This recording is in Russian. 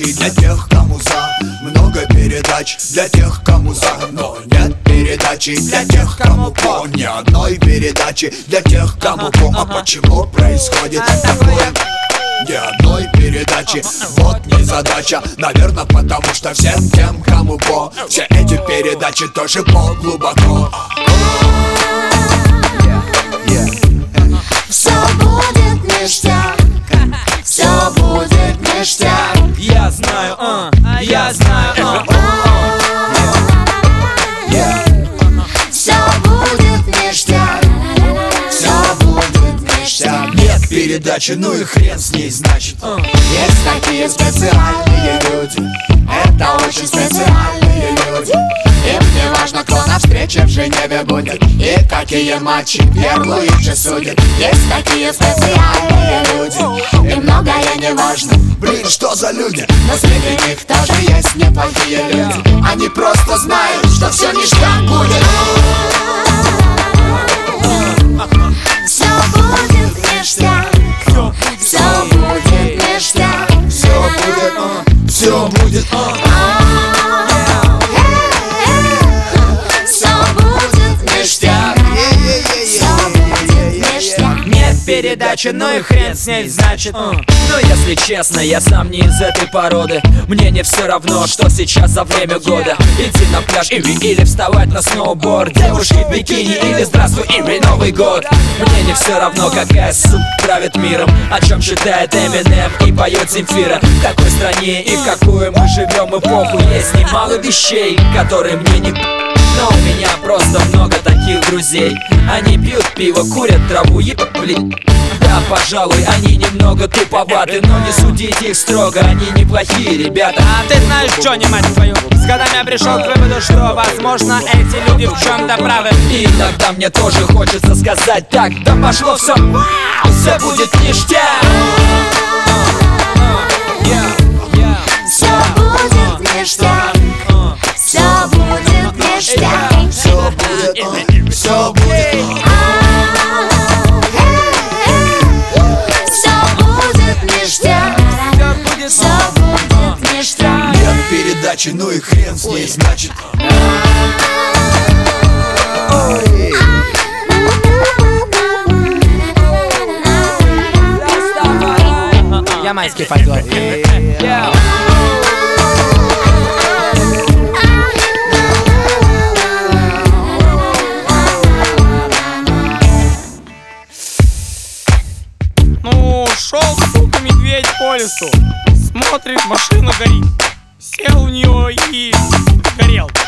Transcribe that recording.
передачи для тех, кому за. Много передач для тех, кому за. Но нет передачи для тех, кому по. Ни одной передачи для тех, кому по. А почему происходит такое? Ни одной передачи, вот незадача. Наверное, потому что всем тем, кому по. Все эти передачи тоже по глубоко. Все будет ништяк, все будет ништяк. Я знаю, я знаю, Все будет ништяк, все будет ништяк. Нет передачи, ну и хрен с ней, значит. Есть такие специальные люди, это очень специальные люди. Им не важно, кто на встрече в Женеве будет и какие матчи первые же судят. Есть такие специальные люди, им многое не важно. Блин, что за люди? Но среди них тоже есть неплохие люди. Они просто знают, что все ништяк будет. Все будет ништяк, все будет ништяк. Все будет, Все будет ништяк, все будет ништяк. Нет передачи, ну и хрен с ней, значит. Но если честно, я сам не из этой породы. Мне не все равно, что сейчас за время года. Идти на пляж или вставать на сноуборд. Девушки в бикини или здравствуй, или Новый год. Мне не все равно, какая суп правит миром. О чем читает Эминем и поет Земфира. В какой стране и в какую мы живем эпоху. Есть немало вещей, которые мне не... Но у меня просто много таких друзей. Они пьют пиво, курят траву и блин. Да, пожалуй, они немного туповаты, но не судите их строго, они неплохие ребята. А ты знаешь, Джонни, мать твою, с годами я пришел к выводу, что, возможно, эти люди в чем-то правы. И иногда мне тоже хочется сказать так: да пошло все, все будет ништяк. Все будет ништяк, все будет ништяк. все будет, все будет. Все будет ништяк, все будет ништяк. Нет передачи, ну и хрен с ней, значит. Ямайский фольклор. Ну, шел, сука, медведь по лесу. Смотрит, машина горит. Сел в нее и горел.